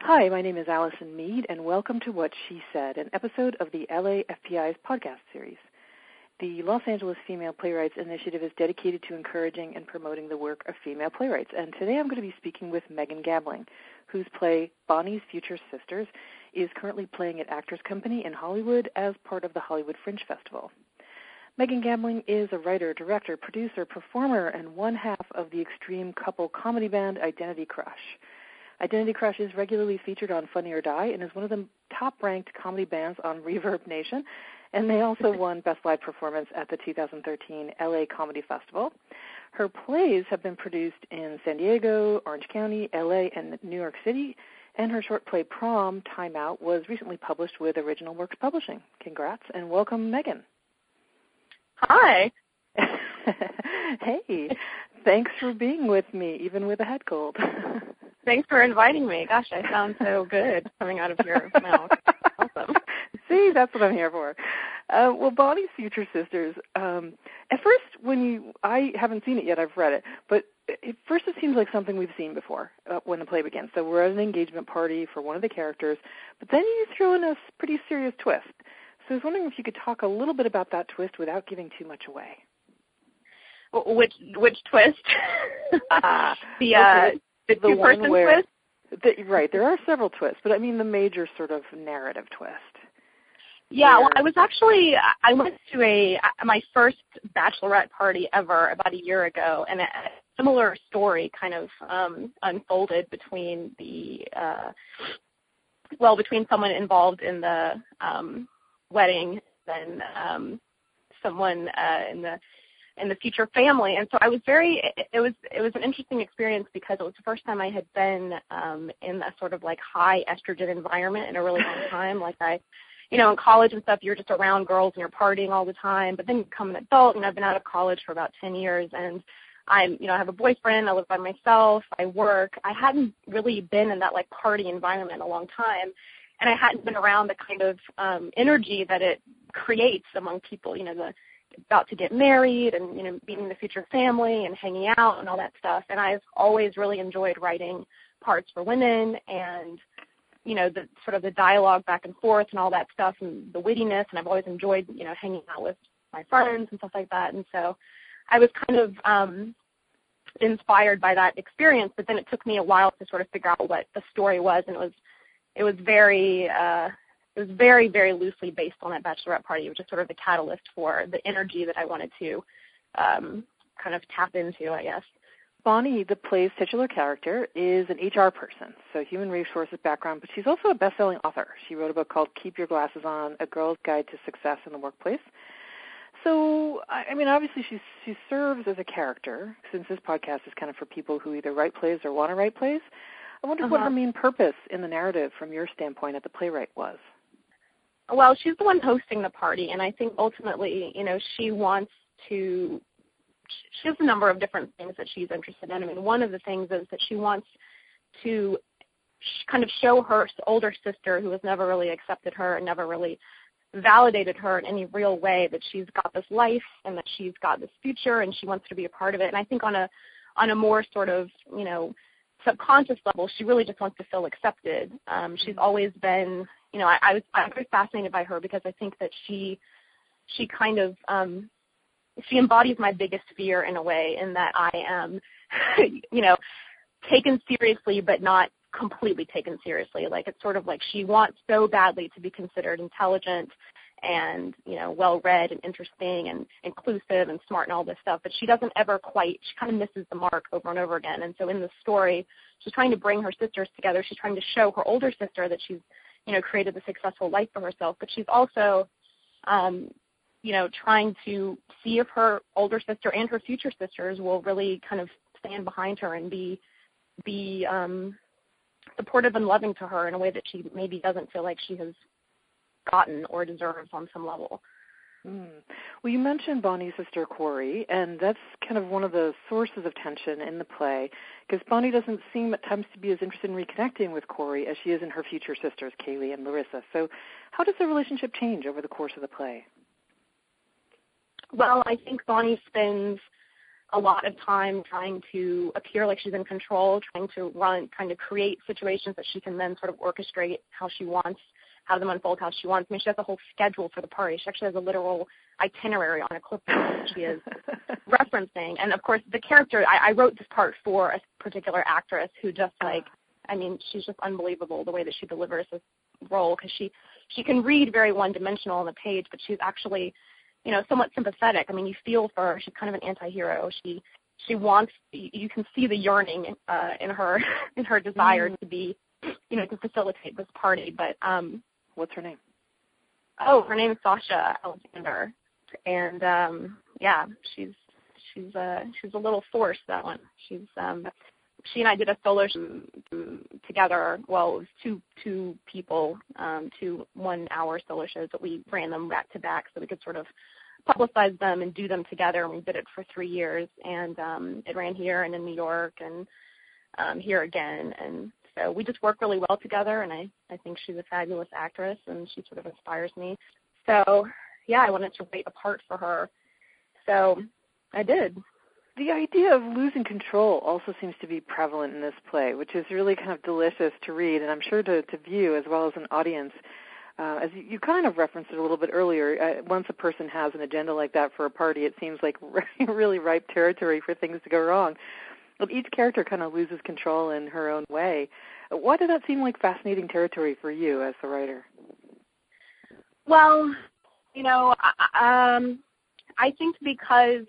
Hi, my name is Allison Mead, and welcome to What She Said, an episode of the LAFPI's podcast series. The Los Angeles Female Playwrights Initiative is dedicated to encouraging and promoting the work of female playwrights, and today I'm going to be speaking with Megan Gambling, whose play Bonnie's Future Sisters is currently playing at Actors Company in Hollywood as part of the Hollywood Fringe Festival. Megan Gambling is a writer, director, producer, performer, and one half of the extreme couple comedy band Identity Crush. Identity Crush is regularly featured on Funny or Die and is one of the top-ranked comedy bands on Reverb Nation, and they also won Best Live Performance at the 2013 LA Comedy Festival. Her plays have been produced in San Diego, Orange County, LA, and New York City, and her short play Prom, Time Out, was recently published with Original Works Publishing. Congrats, and welcome, Megan. Hi. Hey, thanks for being with me, even with a head cold. Thanks for inviting me. Gosh, I sound so good coming out of your mouth. Awesome. See, that's what I'm here for. Well, Bonnie's Future Sisters, at first, I haven't seen it yet, I've read it, but at first it seems like something we've seen before when the play begins. So we're at an engagement party for one of the characters, but then you throw in a pretty serious twist. So I was wondering if you could talk a little bit about that twist without giving too much away. Which twist? The two-person twist? Right, there are several twists, but I mean the major sort of narrative twist. Yeah, well, I went to my first bachelorette party ever about a year ago, and a similar story kind of unfolded between between someone involved in the wedding and someone in the future family. And so I was it was an interesting experience because it was the first time I had been in a sort of like high estrogen environment in a really long time. Like in college and stuff, you're just around girls and you're partying all the time, but then you become an adult, and I've been out of college for about 10 years, and I have a boyfriend, I live by myself, I work. I hadn't really been in that like party environment in a long time, and I hadn't been around the kind of energy that it creates among people, about to get married and, meeting the future family and hanging out and all that stuff. And I've always really enjoyed writing parts for women and, the sort of the dialogue back and forth and all that stuff and the wittiness. And I've always enjoyed, hanging out with my friends and stuff like that. And so I was kind of inspired by that experience, but then it took me a while to sort of figure out what the story was. And it was very, very loosely based on that bachelorette party. It was just sort of the catalyst for the energy that I wanted to kind of tap into, I guess. Bonnie, the play's titular character, is an HR person, so human resources background, but she's also a best-selling author. She wrote a book called Keep Your Glasses On, A Girl's Guide to Success in the Workplace. So, I mean, obviously she serves as a character, since this podcast is kind of for people who either write plays or want to write plays. I wonder what her main purpose in the narrative, from your standpoint, at the playwright was. Well, she's the one hosting the party, and I think ultimately, she has a number of different things that she's interested in. I mean, one of the things is that she wants to kind of show her older sister, who has never really accepted her and never really validated her in any real way, that she's got this life and that she's got this future and she wants to be a part of it. And I think on a more sort of, subconscious level, she really just wants to feel accepted. She's always been, I'm very fascinated by her because I think that she kind of, she embodies my biggest fear in a way, in that I am, taken seriously but not completely taken seriously. Like, it's sort of like she wants so badly to be considered intelligent and, well-read and interesting and inclusive and smart and all this stuff, but she doesn't ever she kind of misses the mark over and over again. And so in the story, she's trying to bring her sisters together. She's trying to show her older sister that she's, created a successful life for herself, but she's also, trying to see if her older sister and her future sisters will really kind of stand behind her and be supportive and loving to her in a way that she maybe doesn't feel like she has gotten or deserves on some level. Well, you mentioned Bonnie's sister, Corey, and that's kind of one of the sources of tension in the play, because Bonnie doesn't seem at times to be as interested in reconnecting with Corey as she is in her future sisters, Kaylee and Larissa. So how does the relationship change over the course of the play? Well, I think Bonnie spends a lot of time trying to appear like she's in control, trying to create situations that she can then sort of orchestrate how she wants, have them unfold how she wants. I mean, she has a whole schedule for the party. She actually has a literal itinerary on a clipboard that she is referencing. And, of course, the character, I wrote this part for a particular actress who just, she's just unbelievable the way that she delivers this role, because she can read very one-dimensional on the page, but she's actually, somewhat sympathetic. I mean, you feel for her. She's kind of an anti-hero. She wants, you can see the yearning in her desire to be, to facilitate this party. But what's her name? Oh, her name is Sasha Alexander, and she's a little force, that one. She and I did a solo show together. Well, it was two people, 2 1-hour solo shows, but we ran them back to back so we could sort of publicize them and do them together. And we did it for 3 years, and it ran here and in New York and here again. And so we just work really well together, and I think she's a fabulous actress, and she sort of inspires me. So, I wanted to write a part for her. So I did. The idea of losing control also seems to be prevalent in this play, which is really kind of delicious to read, and I'm sure to view as well as an audience. As you kind of referenced it a little bit earlier, once a person has an agenda like that for a party, it seems like really ripe territory for things to go wrong. But each character kind of loses control in her own way. Why did that seem like fascinating territory for you as the writer? Well, I think because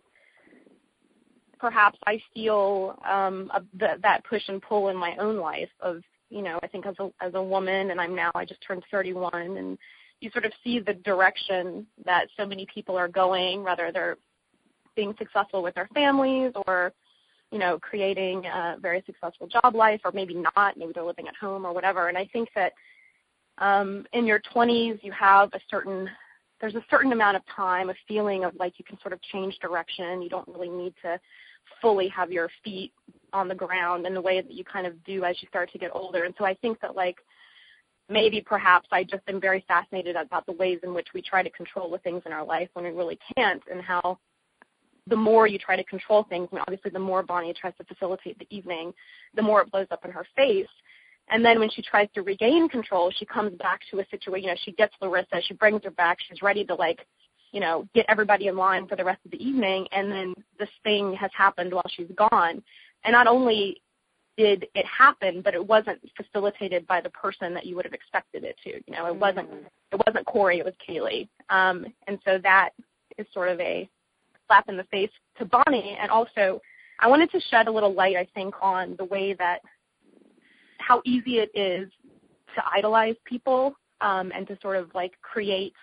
perhaps I feel that push and pull in my own life of, I think as a woman, and I just turned 31, and you sort of see the direction that so many people are going, whether they're being successful with their families or, creating a very successful job life, or maybe not, maybe they're living at home or whatever. And I think that in your 20s you have there's a certain amount of time, a feeling of like you can sort of change direction. You don't really need to fully have your feet on the ground in the way that you kind of do as you start to get older. And so I think that maybe perhaps I just am very fascinated about the ways in which we try to control the things in our life when we really can't, and how the more you try to control things, and obviously the more Bonnie tries to facilitate the evening, the more it blows up in her face. And then when she tries to regain control, she comes back to a situation, she gets Larissa, she brings her back, she's ready to get everybody in line for the rest of the evening, and then this thing has happened while she's gone. And not only did it happen, but it wasn't facilitated by the person that you would have expected it to. It wasn't Corey, it was Kaylee. And so that is sort of a slap in the face to Bonnie. And also, I wanted to shed a little light, I think, on the way that how easy it is to idolize people and to sort of create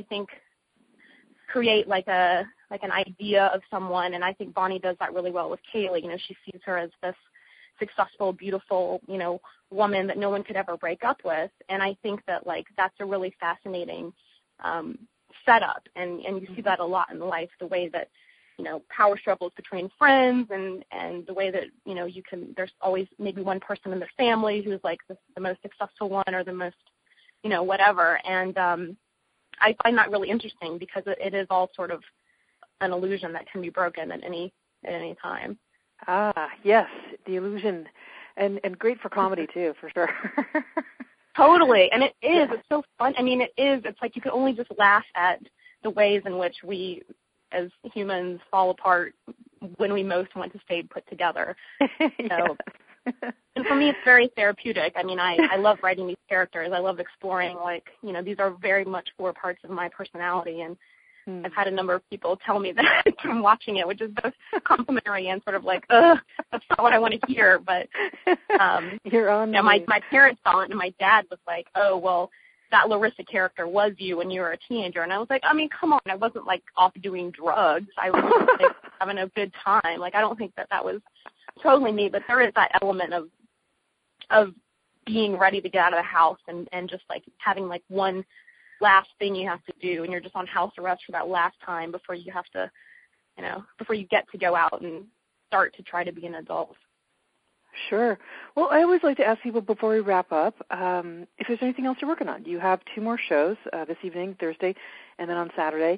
an idea of someone. And I think Bonnie does that really well with Kaylee. She sees her as this successful, beautiful, woman that no one could ever break up with. And I think that that's a really fascinating setup. And you see that a lot in life, the way that, power struggles between friends, and the way that, there's always maybe one person in their family who's the most successful one, or the most, whatever. And I find that really interesting, because it is all sort of an illusion that can be broken at any time. Ah, yes, the illusion, and great for comedy too, for sure. Totally, and it's so fun. I mean, it's like you can only just laugh at the ways in which we, as humans, fall apart when we most want to stay put together. So, and for me, it's very therapeutic. I mean, I love writing these characters. I love exploring, these are very much 4 parts of my personality, and I've had a number of people tell me that from watching it, which is both complimentary and sort of that's not what I want to hear. But you're on. My parents saw it, and my dad was like, "Oh, well, that Larissa character was you when you were a teenager." And I was like, I mean, come on, I wasn't off doing drugs. I was having a good time. I don't think that was totally me, but there is that element of being ready to get out of the house and just having one last thing you have to do, and you're just on house arrest for that last time before you have to, before you get to go out and start to try to be an adult. Sure. Well, I always like to ask people before we wrap up if there's anything else you're working on. You have 2 more shows this evening, Thursday, and then on Saturday.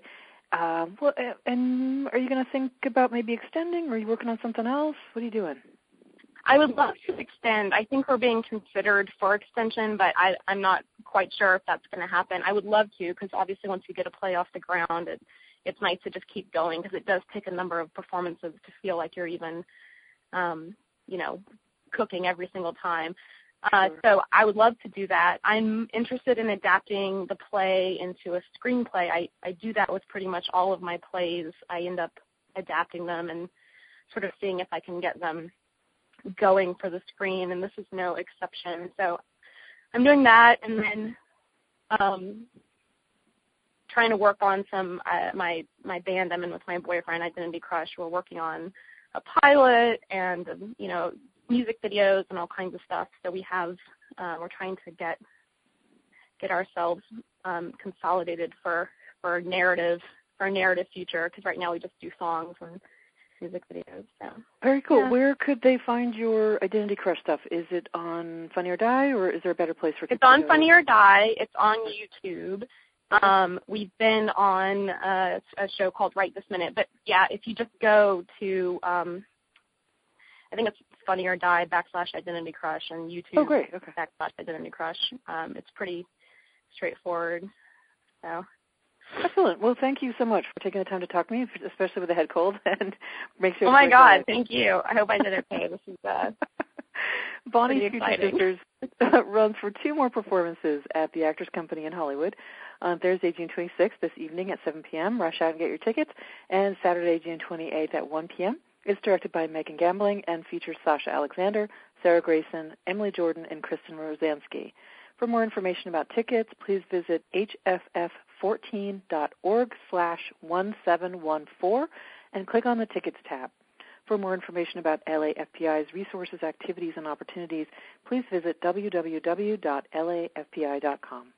Well, and are you going to think about maybe extending, or are you working on something else? What are you doing? I would love to extend. I think we're being considered for extension, but I'm not quite sure if that's going to happen. I would love to, because obviously once you get a play off the ground, it's nice to just keep going, because it does take a number of performances to feel like you're even, cooking every single time. Sure. So I would love to do that. I'm interested in adapting the play into a screenplay. I do that with pretty much all of my plays. I end up adapting them and sort of seeing if I can get them going for the screen, and this is no exception. So I'm doing that, and then trying to work on some my band I'm in with my boyfriend, Identity Crush. We're working on a pilot and music videos and all kinds of stuff. So we have we're trying to get ourselves consolidated for a narrative future, because right now we just do songs and music videos. So very cool. Yeah. Where could they find your Identity Crush stuff? Is it on Funny or Die, or is there a better place for kids? It's on Funny or Die. It's on YouTube. We've been on a show called Right This Minute. But, yeah, if you just go to, I think it's Funny or Die /Identity Crush and YouTube. Oh, great. Okay. /Identity Crush. It's pretty straightforward. So. Excellent. Well, thank you so much for taking the time to talk to me, especially with a head cold. And make sure. Oh, my God. Thank you. I hope I did okay. This is Bonnie's Future Sisters runs for 2 more performances at the Actors Company in Hollywood on Thursday, June 26th, this evening at 7 p.m. Rush out and get your tickets. And Saturday, June 28th at 1 p.m. It's directed by Megan Gambling and features Sasha Alexander, Sarah Grayson, Emily Jordan, and Kristen Rosansky. For more information about tickets, please visit hff14.org/1714 and click on the Tickets tab. For more information about LAFPI's resources, activities, and opportunities, please visit www.lafpi.com.